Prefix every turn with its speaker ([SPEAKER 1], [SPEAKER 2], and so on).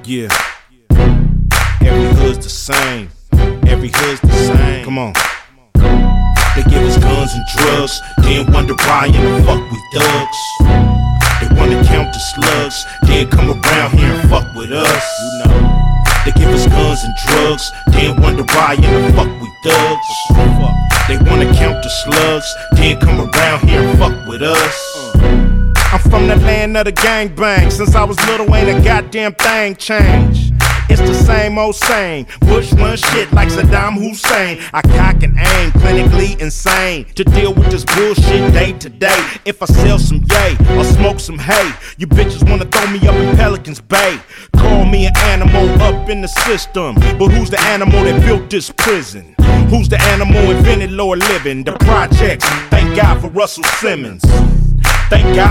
[SPEAKER 1] Yeah. Every hood's the same. Every hood's the same. Come on. They give us guns and drugs, then wonder why in the fuck we thugs. They wanna count the slugs, then come around here and fuck with us. You know. They give us guns and drugs, then wonder why in the fuck we thugs. They wanna count the slugs, then come around here and fuck with us. I'm from the land of the gangbang. Since I was little, ain't a goddamn thing changed. It's the same old same. Bush run shit like Saddam Hussein. I cock and aim, clinically insane, to deal with this bullshit day to day. If I sell some yay or smoke some hay, you bitches wanna throw me up in Pelican's Bay. Call me an animal up in the system, but who's the animal that built this prison? Who's the animal invented lower living? The projects. Thank God for Russell Simmons. Thank God